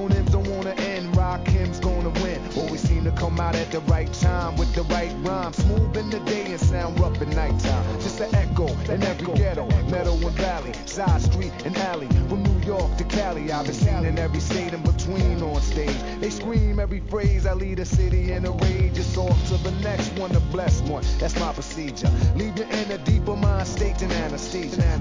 acronyms don't wanna end. Rakim's gonna win. Always seem to come out at the right time with the right rhyme. Smooth in the day and sound rough at nighttime. Just an echo in every ghetto, meadow and valley, side street and alley. From New York to Cali, I've been seen in every state in between on stage. They scream every phrase, I lead a city in a rage. It's off to the next one, the blessed one. That's my procedure. Leave you in a deeper mind state than anesthesia.